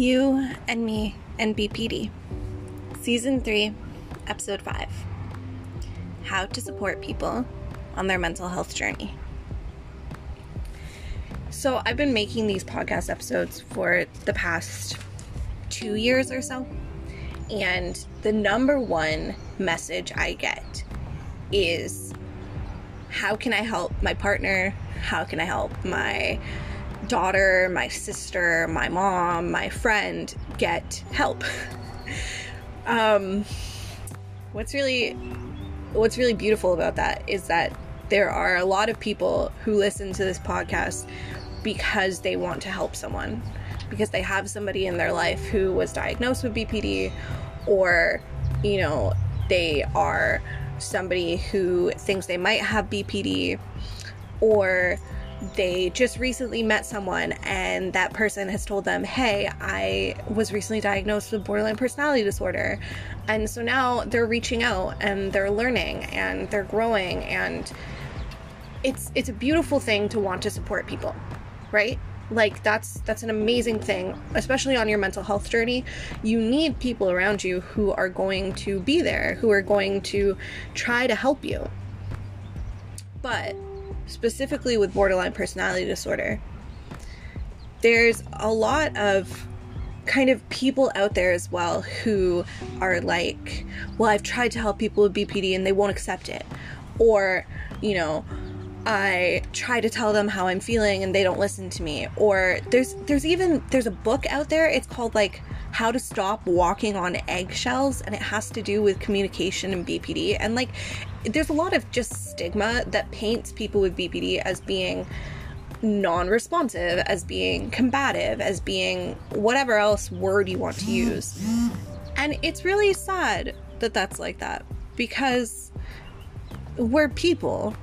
You and Me and BPD, Season 3, Episode 5, How to Support People on Their Mental Health Journey. So I've been making these podcast episodes for the past 2 years or so, and the number one message I get is, how can I help my partner? How can I help my daughter, my sister, my mom, my friend get help? What's really beautiful about that is that there are a lot of people who listen to this podcast because they want to help someone, because they have somebody in their life who was diagnosed with BPD, or, they are somebody who thinks they might have BPD, or they just recently met someone and that person has told them, hey, I was recently diagnosed with borderline personality disorder. And so now they're reaching out and they're learning and they're growing, and it's a beautiful thing to want to support people, right? Like that's an amazing thing, especially on your mental health journey. You need people around you who are going to be there, who are going to try to help you. But specifically with borderline personality disorder, there's a lot of kind of people out there as well who are like, well, I've tried to help people with BPD and they won't accept it. Or, I try to tell them how I'm feeling and they don't listen to me. Or there's a book out there, it's called like How to Stop Walking on Eggshells, and it has to do with communication and BPD. And like there's a lot of just stigma that paints people with BPD as being non-responsive, as being combative, as being whatever else word you want to use. And it's really sad that that's like that, because we're people.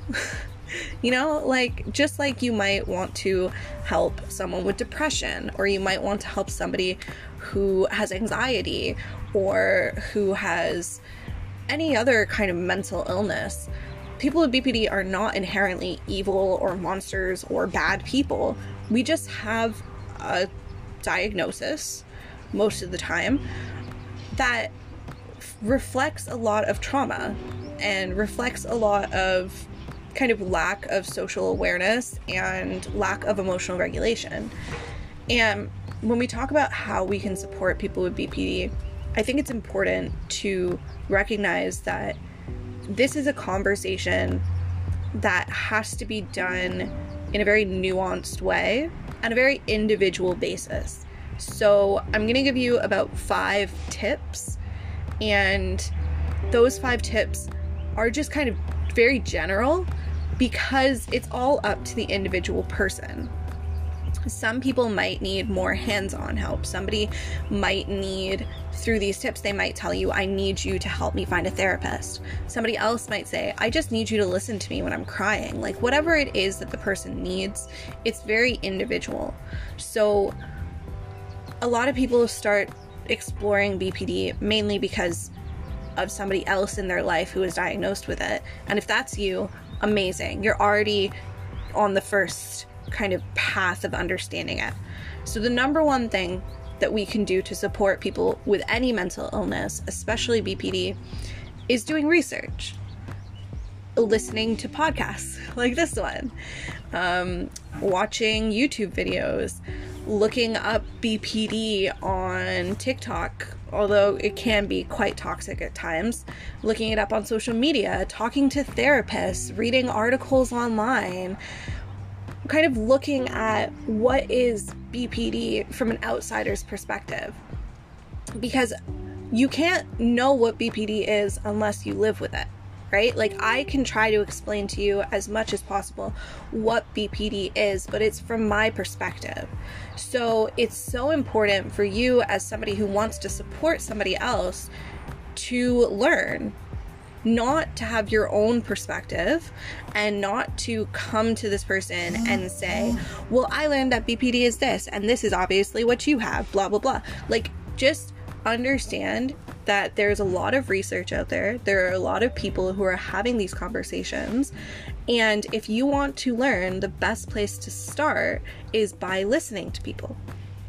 Just like you might want to help someone with depression, or you might want to help somebody who has anxiety, or who has any other kind of mental illness. People with BPD are not inherently evil or monsters or bad people. We just have a diagnosis most of the time that reflects a lot of trauma and reflects a lot of kind of lack of social awareness and lack of emotional regulation. And when we talk about how we can support people with BPD, I think it's important to recognize that this is a conversation that has to be done in a very nuanced way on a very individual basis. So I'm going to give you about 5 tips, and those 5 tips are just kind of very general because it's all up to the individual person. Some people might need more hands-on help. Somebody might need, through these tips, they might tell you, I need you to help me find a therapist. Somebody else might say, I just need you to listen to me when I'm crying. Like whatever it is that the person needs, it's very individual. So a lot of people start exploring BPD mainly because of somebody else in their life who is diagnosed with it. And if that's you, amazing. You're already on the first kind of path of understanding it. So the number one thing that we can do to support people with any mental illness, especially BPD, is doing research. Listening to podcasts like this one, watching YouTube videos, looking up BPD on TikTok, although it can be quite toxic at times, looking it up on social media, talking to therapists, reading articles online, kind of looking at what is BPD from an outsider's perspective. Because you can't know what BPD is unless you live with it, right? Like I can try to explain to you as much as possible what BPD is, but it's from my perspective. So it's so important for you as somebody who wants to support somebody else to learn, not to have your own perspective and not to come to this person and say, well, I learned that BPD is this and this is obviously what you have, blah, blah, blah. Like just understand that there's a lot of research out there. There are a lot of people who are having these conversations. And if you want to learn, the best place to start is by listening to people.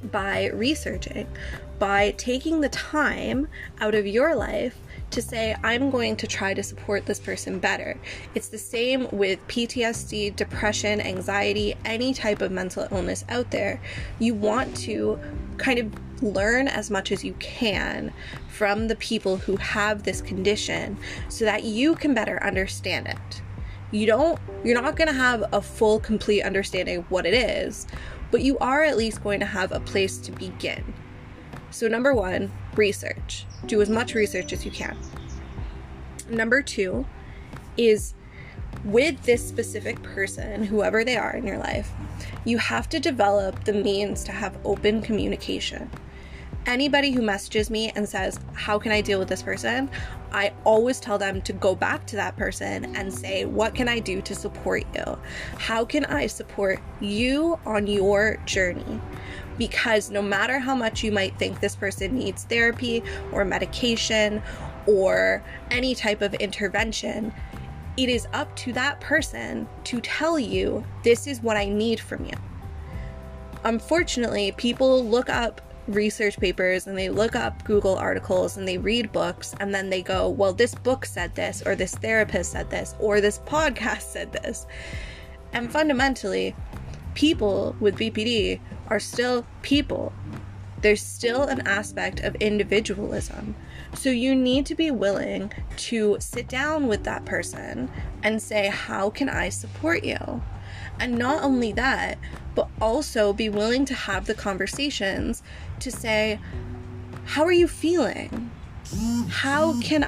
by researching, by taking the time out of your life to say, I'm going to try to support this person better. It's the same with PTSD, depression, anxiety, any type of mental illness out there. You want to kind of learn as much as you can from the people who have this condition so that you can better understand it. You're not going to have a full, complete understanding of what it is, but you are at least going to have a place to begin. So number 1, research. Do as much research as you can. Number 2 is, with this specific person, whoever they are in your life, you have to develop the means to have open communication. Anybody who messages me and says, how can I deal with this person? I always tell them to go back to that person and say, what can I do to support you? How can I support you on your journey? Because no matter how much you might think this person needs therapy or medication or any type of intervention, it is up to that person to tell you, this is what I need from you. Unfortunately, people look up research papers and they look up Google articles and they read books, and then they go, well, this book said this, or this therapist said this, or this podcast said this. And fundamentally, people with BPD are still people. There's still an aspect of individualism. So you need to be willing to sit down with that person and say, how can I support you? And not only that, but also be willing to have the conversations to say, how are you feeling? How can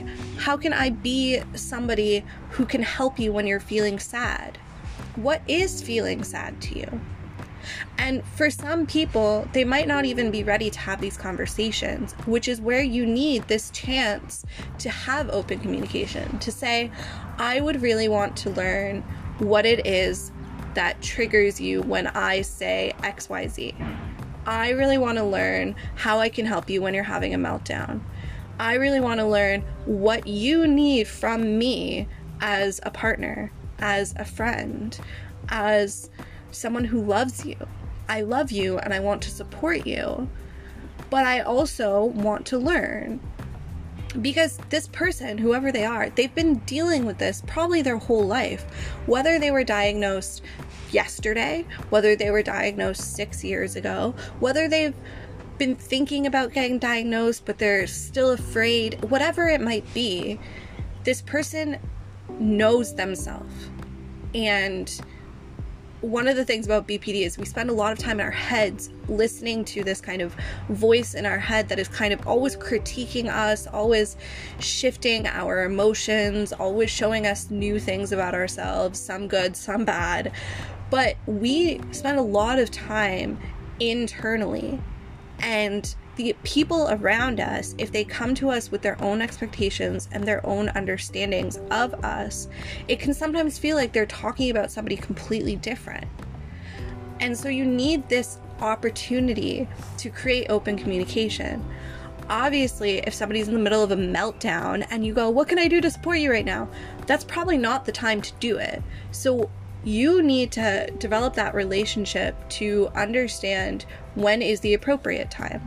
I be somebody who can help you when you're feeling sad? What is feeling sad to you? And for some people, they might not even be ready to have these conversations, which is where you need this chance to have open communication, to say, I would really want to learn what it is that triggers you when I say XYZ. I really want to learn how I can help you when you're having a meltdown. I really want to learn what you need from me as a partner, as a friend, as someone who loves you. I love you and I want to support you, but I also want to learn. Because this person, whoever they are, they've been dealing with this probably their whole life. Whether they were diagnosed yesterday, whether they were diagnosed 6 years ago, whether they've been thinking about getting diagnosed but they're still afraid, whatever it might be, this person knows themselves. And one of the things about BPD is we spend a lot of time in our heads listening to this kind of voice in our head that is kind of always critiquing us, always shifting our emotions, always showing us new things about ourselves, some good, some bad. But we spend a lot of time internally, and the people around us, if they come to us with their own expectations and their own understandings of us, it can sometimes feel like they're talking about somebody completely different. And so you need this opportunity to create open communication. Obviously, if somebody's in the middle of a meltdown and you go, what can I do to support you right now? That's probably not the time to do it. So you need to develop that relationship to understand when is the appropriate time.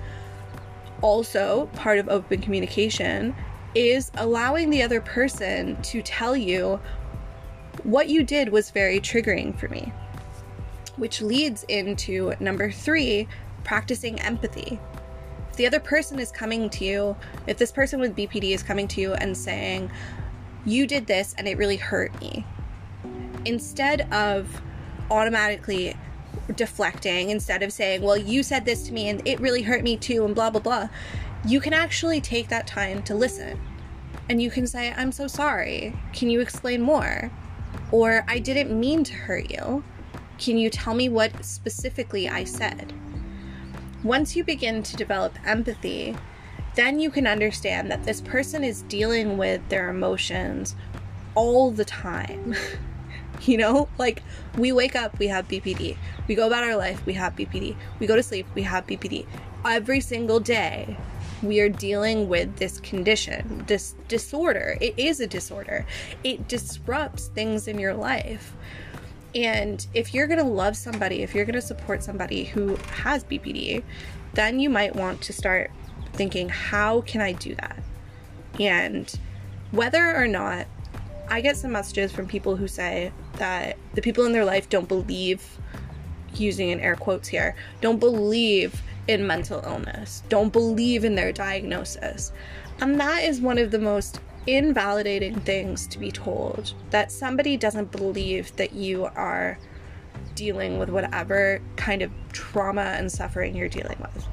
Also, part of open communication is allowing the other person to tell you, what you did was very triggering for me. Which leads into number 3, practicing empathy. If the other person is coming to you, if this person with BPD is coming to you and saying, you did this and it really hurt me, instead of automatically deflecting, instead of saying, well, you said this to me and it really hurt me too and blah blah blah, you can actually take that time to listen, and you can say, I'm so sorry, can you explain more? Or, I didn't mean to hurt you, can you tell me what specifically I said? Once you begin to develop empathy, then you can understand that this person is dealing with their emotions all the time. You know, like, we wake up, we have BPD. We go about our life, we have BPD. We go to sleep, we have BPD. Every single day, we are dealing with this condition, this disorder. It is a disorder. It disrupts things in your life. And if you're going to love somebody, if you're going to support somebody who has BPD, then you might want to start thinking, how can I do that? And whether or not, I get some messages from people who say that the people in their life don't believe, using in air quotes here, don't believe in mental illness, don't believe in their diagnosis. And that is one of the most invalidating things to be told, that somebody doesn't believe that you are dealing with whatever kind of trauma and suffering you're dealing with.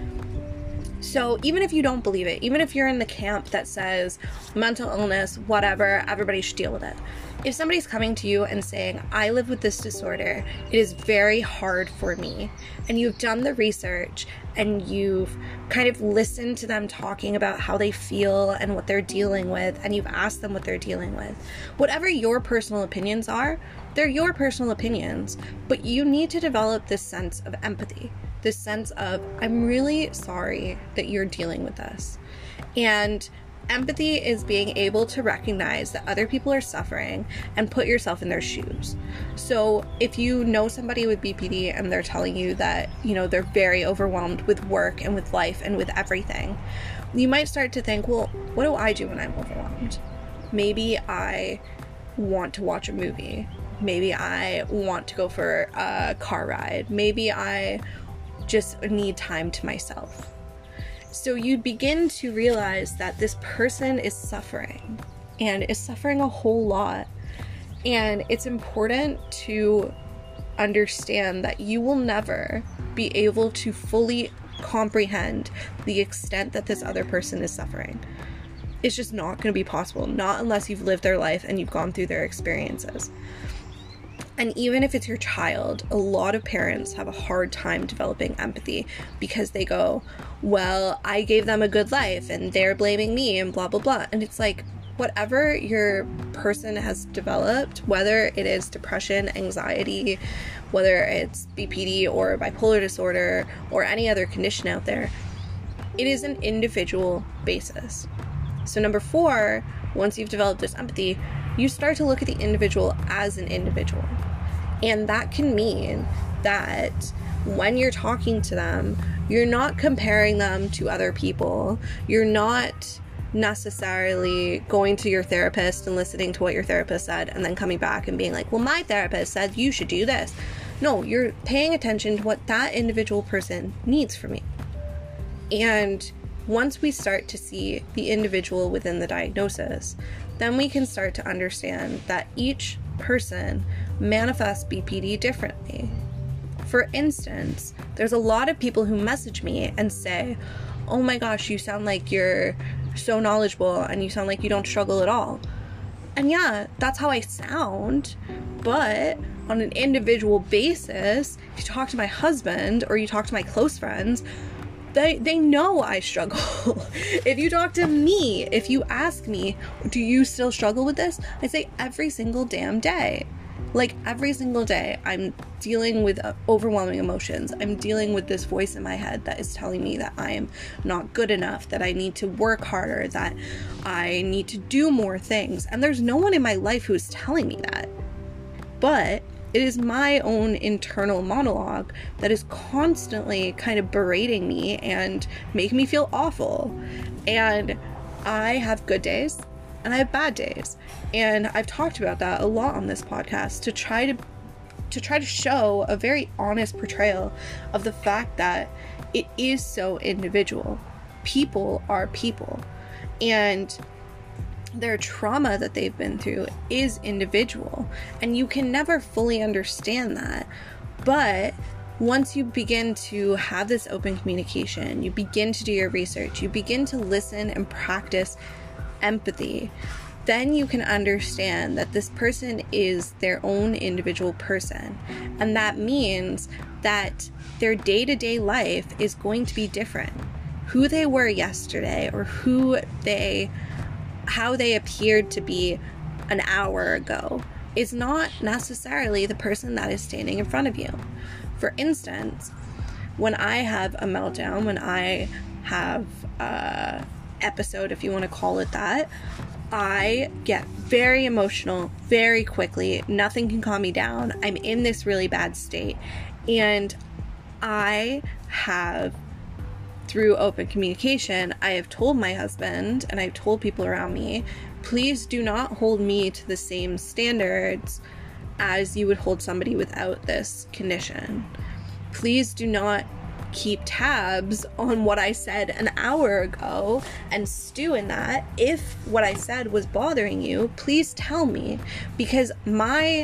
So even if you don't believe it, even if you're in the camp that says mental illness, whatever, everybody should deal with it. If somebody's coming to you and saying, I live with this disorder, it is very hard for me, and you've done the research and you've kind of listened to them talking about how they feel and what they're dealing with, and you've asked them what they're dealing with, whatever your personal opinions are, they're your personal opinions, but you need to develop this sense of empathy, this sense of, I'm really sorry that you're dealing with this. And empathy is being able to recognize that other people are suffering and put yourself in their shoes. So if you know somebody with BPD and they're telling you that, you know, they're very overwhelmed with work and with life and with everything, you might start to think, well, what do I do when I'm overwhelmed? Maybe I want to watch a movie. Maybe I want to go for a car ride. Maybe I just need time to myself. So you begin to realize that this person is suffering, and is suffering a whole lot. And it's important to understand that you will never be able to fully comprehend the extent that this other person is suffering. It's just not going to be possible, not unless you've lived their life and you've gone through their experiences. And even if it's your child, a lot of parents have a hard time developing empathy because they go, well, I gave them a good life and they're blaming me and blah, blah, blah. And it's like, whatever your person has developed, whether it is depression, anxiety, whether it's BPD or bipolar disorder or any other condition out there, it is an individual basis. So number 4, once you've developed this empathy, you start to look at the individual as an individual. And that can mean that when you're talking to them, you're not comparing them to other people. You're not necessarily going to your therapist and listening to what your therapist said and then coming back and being like, well, my therapist said you should do this. No, you're paying attention to what that individual person needs from you. And once we start to see the individual within the diagnosis, then we can start to understand that each person manifests BPD differently. For instance, there's a lot of people who message me and say, oh my gosh, you sound like you're so knowledgeable and you sound like you don't struggle at all. And yeah, that's how I sound, but on an individual basis, if you talk to my husband or you talk to my close friends, they know I struggle. If you talk to me, if you ask me, do you still struggle with this? I say every single damn day. Like every single day, I'm dealing with overwhelming emotions. I'm dealing with this voice in my head that is telling me that I am not good enough, that I need to work harder, that I need to do more things. And there's no one in my life who is telling me that. But it is my own internal monologue that is constantly kind of berating me and making me feel awful. And I have good days and I have bad days. And I've talked about that a lot on this podcast to try to show a very honest portrayal of the fact that it is so individual. People are people. And their trauma that they've been through is individual, and you can never fully understand that. But once you begin to have this open communication, you begin to do your research, you begin to listen and practice empathy, then you can understand that this person is their own individual person. And that means that their day-to-day life is going to be different. Who they were yesterday or how they appeared to be an hour ago is not necessarily the person that is standing in front of you. For instance, when I have a meltdown, when I have an episode, if you want to call it that, I get very emotional very quickly. Nothing can calm me down. I'm in this really bad state. And I have, through open communication, I have told my husband and I've told people around me, please do not hold me to the same standards as you would hold somebody without this condition. Please do not keep tabs on what I said an hour ago and stew in that. If what I said was bothering you, please tell me, because my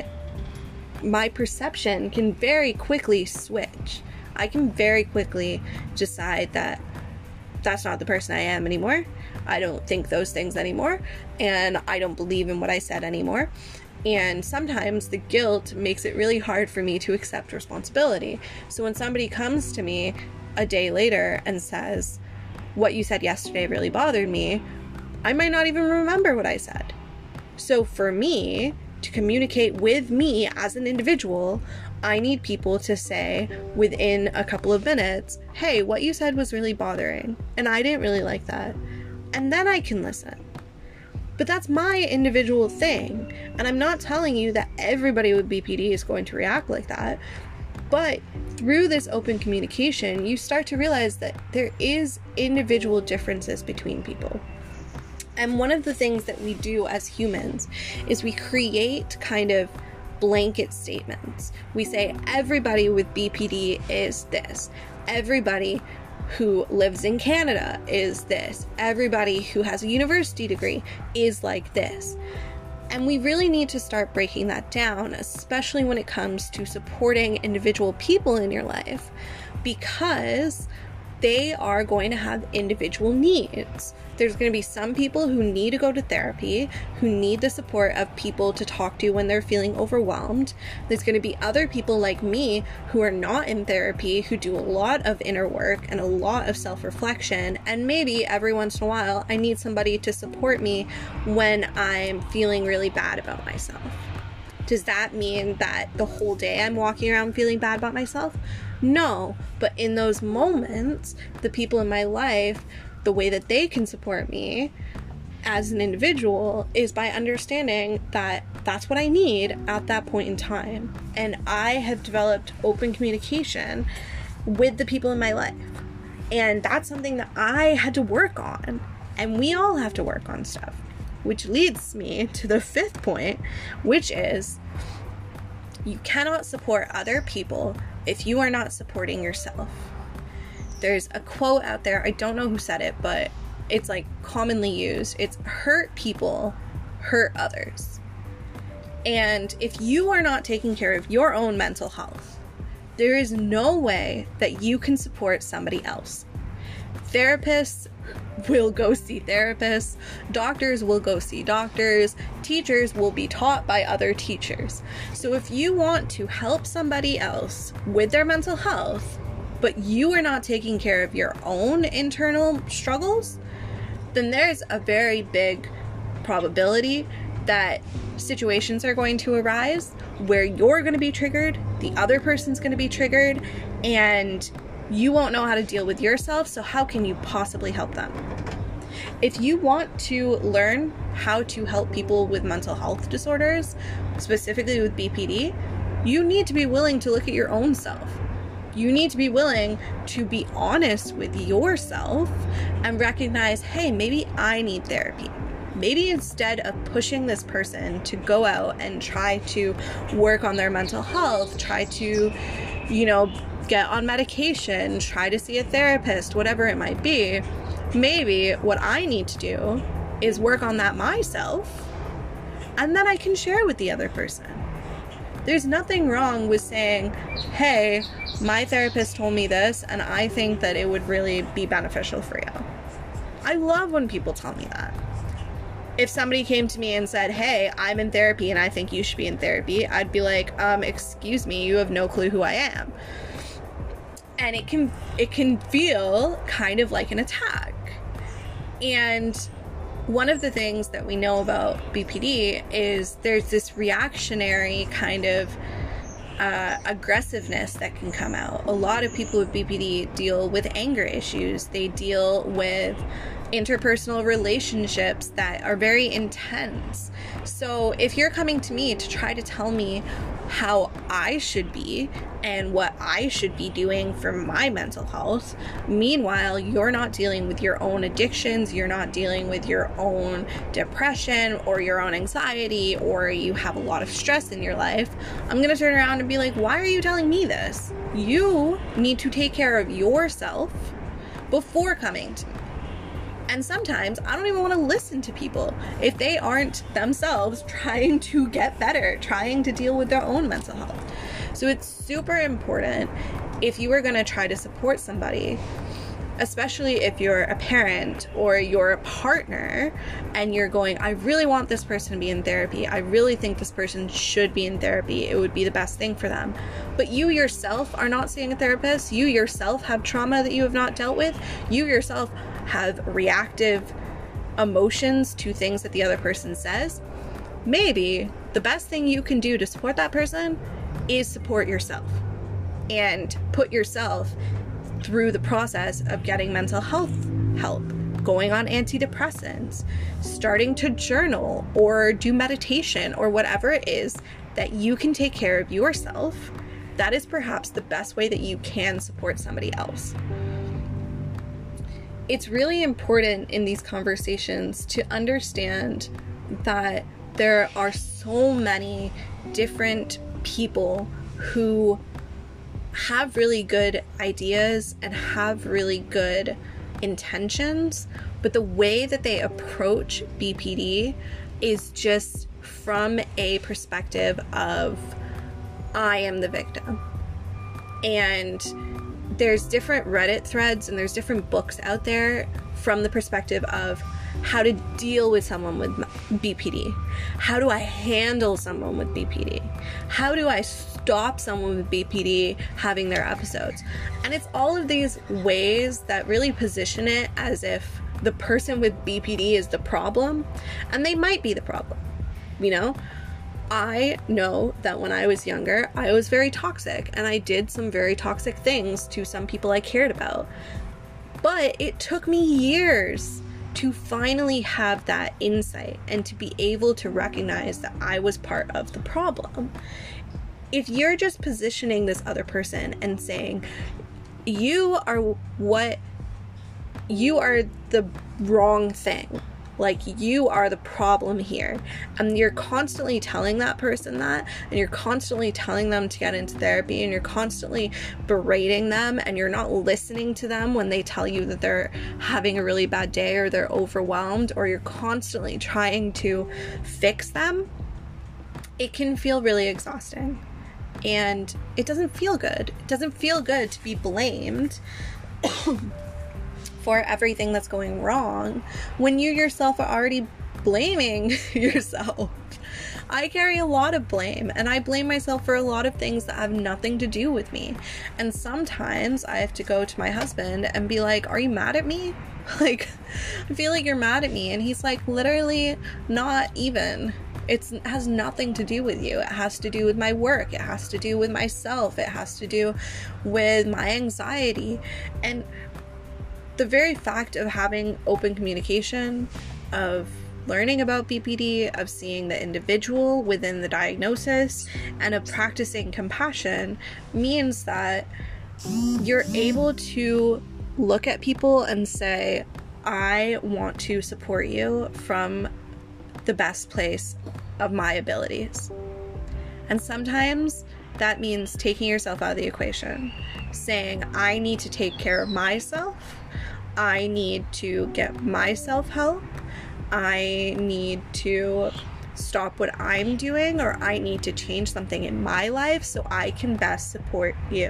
perception can very quickly switch. I can very quickly decide that that's not the person I am anymore. I don't think those things anymore, and I don't believe in what I said anymore. And sometimes the guilt makes it really hard for me to accept responsibility. So when somebody comes to me a day later and says, what you said yesterday really bothered me, I might not even remember what I said. So for me to communicate with me as an individual, I need people to say within a couple of minutes, hey, what you said was really bothering, and I didn't really like that. And then I can listen. But that's my individual thing. And I'm not telling you that everybody with BPD is going to react like that. But through this open communication, you start to realize that there is individual differences between people. And one of the things that we do as humans is we create kind of blanket statements. We say everybody with BPD is this. Everybody who lives in Canada is this. Everybody who has a university degree is like this. And we really need to start breaking that down, especially when it comes to supporting individual people in your life, because they are going to have individual needs. There's going to be some people who need to go to therapy, who need the support of people to talk to when they're feeling overwhelmed. There's going to be other people like me who are not in therapy, who do a lot of inner work and a lot of self-reflection, and maybe every once in a while I need somebody to support me when I'm feeling really bad about myself. Does that mean that the whole day I'm walking around feeling bad about myself? No, but in those moments, the people in my life, the way that they can support me as an individual is by understanding that that's what I need at that point in time. And I have developed open communication with the people in my life. And that's something that I had to work on. And we all have to work on stuff. Which leads me to the fifth point, which is you cannot support other people if you are not supporting yourself. There's a quote out there, I don't know who said it, but it's like commonly used. It's hurt people, hurt others. And if you are not taking care of your own mental health, there is no way that you can support somebody else. Therapists will go see therapists, doctors will go see doctors, teachers will be taught by other teachers. So if you want to help somebody else with their mental health, but you are not taking care of your own internal struggles, then there's a very big probability that situations are going to arise where you're going to be triggered, the other person's going to be triggered, and you won't know how to deal with yourself, so how can you possibly help them? If you want to learn how to help people with mental health disorders, specifically with BPD, you need to be willing to look at your own self. You need to be willing to be honest with yourself and recognize, hey, maybe I need therapy. Maybe instead of pushing this person to go out and try to work on their mental health, try to, get on medication, try to see a therapist, whatever it might be, maybe what I need to do is work on that myself, and then I can share with the other person. There's nothing wrong with saying, hey, my therapist told me this, and I think that it would really be beneficial for you. I love when people tell me that. If somebody came to me and said, hey, I'm in therapy and I think you should be in therapy, I'd be like, excuse me, you have no clue who I am. And it can feel kind of like an attack. And one of the things that we know about BPD is there's this reactionary kind of aggressiveness that can come out. A lot of people with BPD deal with anger issues. They deal with interpersonal relationships that are very intense. So if you're coming to me to try to tell me how I should be and what I should be doing for my mental health, meanwhile you're not dealing with your own addictions, you're not dealing with your own depression or your own anxiety, or you have a lot of stress in your life, I'm gonna turn around and be like, why are you telling me this? You need to take care of yourself before coming to me. And sometimes I don't even want to listen to people if they aren't themselves trying to get better, trying to deal with their own mental health. So it's super important, if you are going to try to support somebody, especially if you're a parent or you're a partner and you're going, I really want this person to be in therapy. I really think this person should be in therapy. It would be the best thing for them. But you yourself are not seeing a therapist. You yourself have trauma that you have not dealt with. You yourself have reactive emotions to things that the other person says. Maybe the best thing you can do to support that person is support yourself and put yourself through the process of getting mental health help, going on antidepressants, starting to journal or do meditation or whatever it is that you can take care of yourself. That is perhaps the best way that you can support somebody else. It's really important in these conversations to understand that there are so many different people who have really good ideas and have really good intentions, but the way that they approach BPD is just from a perspective of, I am the victim. And there's different Reddit threads and there's different books out there from the perspective of how to deal with someone with BPD. How do I handle someone with BPD? How do I stop someone with BPD having their episodes? And it's all of these ways that really position it as if the person with BPD is the problem, and they might be the problem. You know, I know that when I was younger, I was very toxic and I did some very toxic things to some people I cared about. But it took me years to finally have that insight and to be able to recognize that I was part of the problem. If you're just positioning this other person and saying, you are the wrong thing, like you are the problem here, and you're constantly telling that person that, and you're constantly telling them to get into therapy, and you're constantly berating them, and you're not listening to them when they tell you that they're having a really bad day or they're overwhelmed, or you're constantly trying to fix them, it can feel really exhausting. And it doesn't feel good. It doesn't feel good to be blamed for everything that's going wrong when you yourself are already blaming yourself. I carry a lot of blame, and I blame myself for a lot of things that have nothing to do with me. And sometimes I have to go to my husband and be like, are you mad at me? Like, I feel like you're mad at me. And he's like, literally not even. It has nothing to do with you. It has to do with my work. It has to do with myself. It has to do with my anxiety. And the very fact of having open communication, of learning about BPD, of seeing the individual within the diagnosis, and of practicing compassion means that you're able to look at people and say, I want to support you from the best place of my abilities. And sometimes that means taking yourself out of the equation, saying, I need to take care of myself. I need to get myself help. I need to stop what I'm doing, or I need to change something in my life so I can best support you.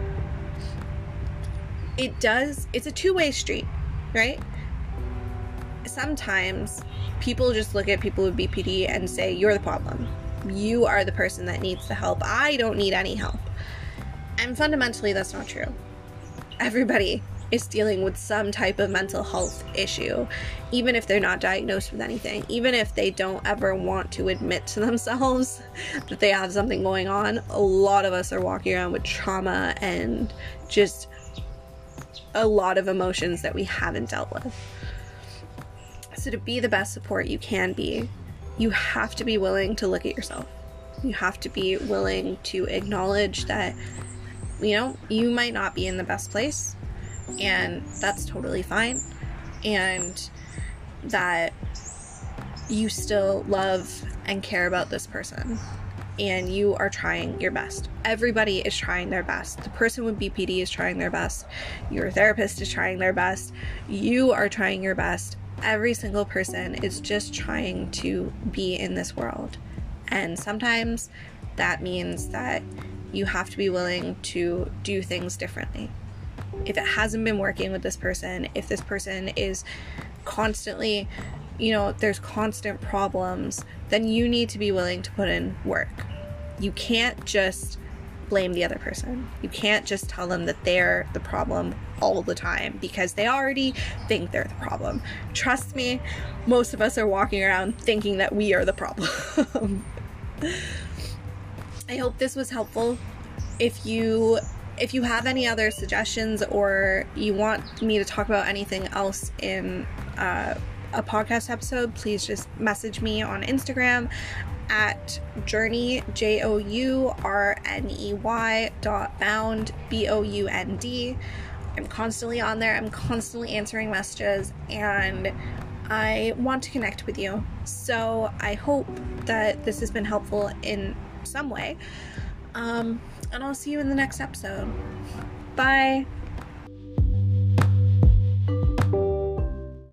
It's a two-way street, right? Sometimes people just look at people with BPD and say, you're the problem. You are the person that needs the help. I don't need any help. And fundamentally, that's not true. Everybody is dealing with some type of mental health issue, even if they're not diagnosed with anything, even if they don't ever want to admit to themselves that they have something going on. A lot of us are walking around with trauma and just a lot of emotions that we haven't dealt with. So to be the best support you can be, you have to be willing to look at yourself. You have to be willing to acknowledge that, you know, you might not be in the best place, and that's totally fine, and that you still love and care about this person, and you are trying your best. Everybody is trying their best. The person with BPD is trying their best. Your therapist is trying their best. You are trying your best. Every single person is just trying to be in this world. And sometimes that means that you have to be willing to do things differently. If it hasn't been working with this person, if this person is constantly, you know, there's constant problems, then you need to be willing to put in work. You can't just blame the other person. You can't just tell them that they're the problem all the time, because they already think they're the problem. Trust me, most of us are walking around thinking that we are the problem. I hope this was helpful. If you have any other suggestions, or you want me to talk about anything else in a podcast episode, please just message me on Instagram at journey, JOURNEY.bound, BOUND. I'm constantly on there. I'm constantly answering messages, and I want to connect with you. So I hope that this has been helpful in some way. And I'll see you in the next episode. Bye.